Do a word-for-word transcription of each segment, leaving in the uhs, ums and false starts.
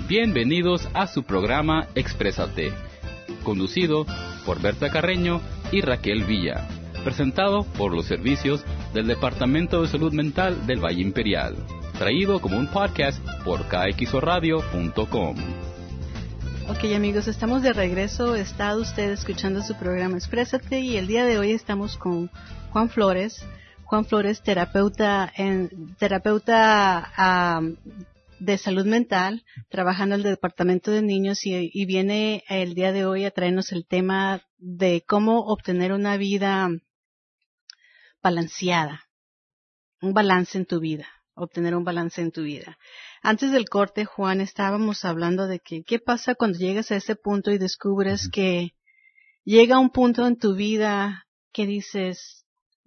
Bienvenidos a su programa Exprésate, conducido por Berta Carreño y Raquel Villa, presentado por los servicios del Departamento de Salud Mental del Valle Imperial, traído como un podcast por k x o radio punto com. Ok, amigos, estamos de regreso. Está usted escuchando su programa Exprésate y el día de hoy estamos con Juan Flores. Juan Flores, terapeuta en terapeuta um, de salud mental, trabajando en el departamento de niños y, y viene el día de hoy a traernos el tema de cómo obtener una vida balanceada, un balance en tu vida, obtener un balance en tu vida. Antes del corte, Juan, estábamos hablando de que qué pasa cuando llegas a ese punto y descubres uh-huh. que llega un punto en tu vida que dices,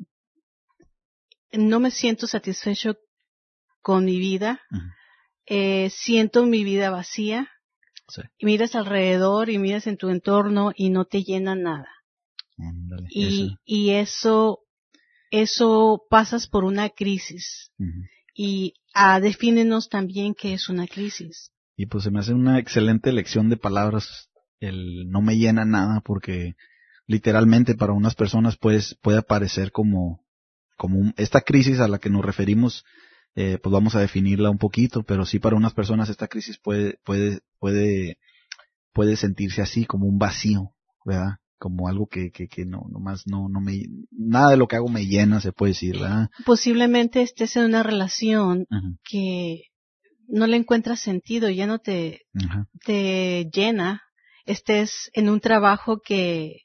no me siento satisfecho con mi vida, uh-huh. eh, siento mi vida vacía, sí. Y miras alrededor y miras en tu entorno y no te llena nada. Ándale, y, eso. y eso, eso pasas por una crisis. Uh-huh. Y ah, defínenos también qué es una crisis. Y pues se me hace una excelente elección de palabras, el no me llena nada, porque literalmente para unas personas pues puede parecer como, como un, esta crisis a la que nos referimos, eh, pues vamos a definirla un poquito, pero sí para unas personas esta crisis puede, puede, puede, puede sentirse así, como un vacío, ¿verdad? Como algo que, que, que no, nomás no, no me, nada de lo que hago me llena, se puede decir, ¿verdad? Posiblemente estés en una relación uh-huh. que no le encuentras sentido, ya no te, uh-huh. te llena, estés en un trabajo que,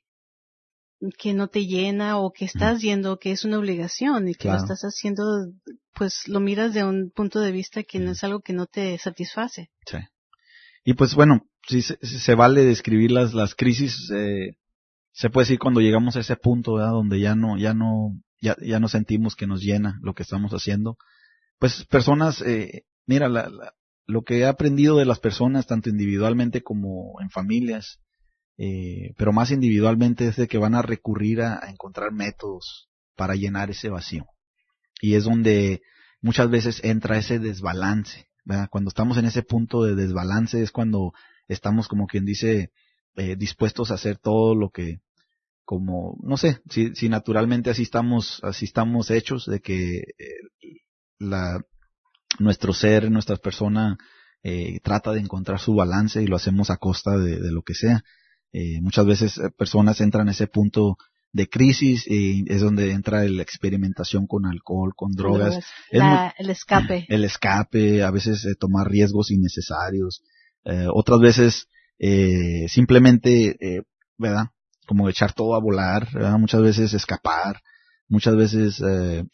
que no te llena o que estás uh-huh. yendo, que es una obligación y que claro. lo estás haciendo, pues lo miras de un punto de vista que uh-huh. no es algo que no te satisface. Sí. Y pues bueno, sí se, se vale describir las, las crisis, eh, se puede decir cuando llegamos a ese punto, ¿verdad? Donde ya no, ya no, ya, ya no sentimos que nos llena lo que estamos haciendo. Pues personas, eh, mira, la, la, lo que he aprendido de las personas, tanto individualmente como en familias, eh, pero más individualmente es de que van a recurrir a, a encontrar métodos para llenar ese vacío. Y es donde muchas veces entra ese desbalance, ¿verdad? Cuando estamos en ese punto de desbalance es cuando estamos, como quien dice, eh, dispuestos a hacer todo lo que, como, no sé, si, si naturalmente así estamos, así estamos hechos, de que eh, la, nuestro ser, nuestra persona, eh, trata de encontrar su balance y lo hacemos a costa de, de lo que sea. Eh, muchas veces eh, personas entran a ese punto de crisis y es donde entra la experimentación con alcohol, con drogas. La, es, el escape. El escape, a veces eh, tomar riesgos innecesarios, eh, otras veces eh, simplemente, eh, ¿verdad? Como echar todo a volar, ¿verdad? Muchas veces escapar, muchas veces eh,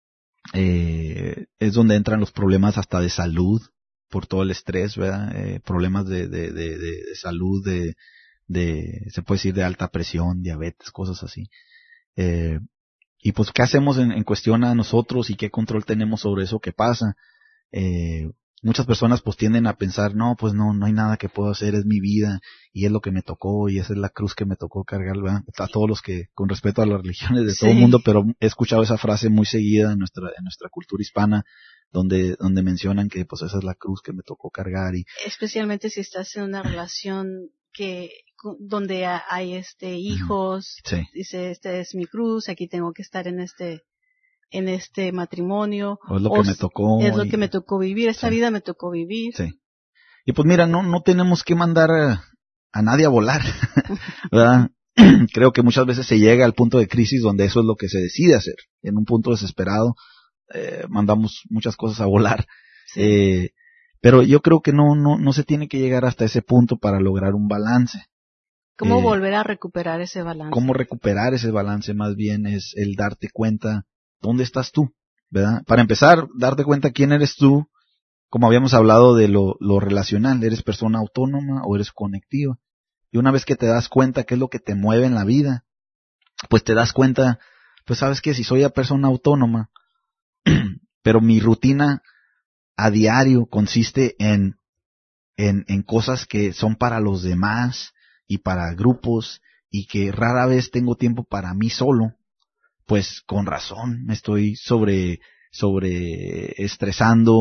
eh, es donde entran los problemas hasta de salud, por todo el estrés, ¿verdad? Eh, problemas de, de, de, de, de salud, de, de, se puede decir de alta presión, diabetes, cosas así. Eh, y pues, ¿qué hacemos en, en cuestión a nosotros y qué control tenemos sobre eso que pasa? Eh, Muchas personas pues tienden a pensar, no, pues no, no hay nada que puedo hacer, es mi vida, y es lo que me tocó, y esa es la cruz que me tocó cargar, ¿verdad? A todos los que, con respeto a las religiones de sí. todo el mundo, pero he escuchado esa frase muy seguida en nuestra, en nuestra cultura hispana, donde, donde mencionan que pues esa es la cruz que me tocó cargar. Y especialmente si estás en una relación que, donde hay este, hijos, sí. dice, esta es mi cruz, aquí tengo que estar en este, en este matrimonio. O es lo o que me tocó. Es lo y, que me tocó vivir, esta sí. vida me tocó vivir. Sí. Y pues mira, no, no tenemos que mandar a, a nadie a volar, ¿verdad? Creo que muchas veces se llega al punto de crisis donde eso es lo que se decide hacer. En un punto desesperado, eh, mandamos muchas cosas a volar. Sí. Eh, pero yo creo que no, no, no se tiene que llegar hasta ese punto para lograr un balance. ¿Cómo eh, volver a recuperar ese balance? Cómo recuperar ese balance más bien es el darte cuenta dónde estás tú, ¿verdad? Para empezar, darte cuenta quién eres tú, como habíamos hablado de lo, lo relacional, ¿eres persona autónoma o eres conectiva? Y una vez que te das cuenta qué es lo que te mueve en la vida, pues te das cuenta, pues sabes que si soy una persona autónoma, pero mi rutina a diario consiste en, en, en cosas que son para los demás y para grupos y que rara vez tengo tiempo para mí solo, pues con razón me estoy sobre, sobre estresando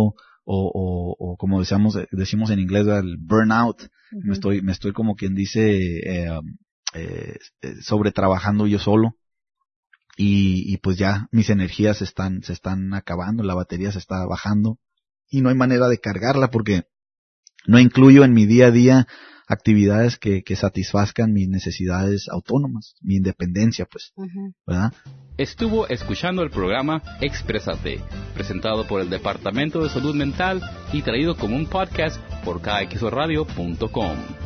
o, o, o como decíamos, decimos en inglés, el burnout. Uh-huh. Me estoy, me estoy como quien dice, eh, eh, sobre trabajando yo solo. Y, y pues ya mis energías se están, se están acabando, la batería se está bajando y no hay manera de cargarla porque no incluyo en mi día a día actividades que, que satisfazcan mis necesidades autónomas, mi independencia, pues, uh-huh. ¿verdad? Estuvo escuchando el programa Exprésate, presentado por el Departamento de Salud Mental y traído como un podcast por K X O radio punto com.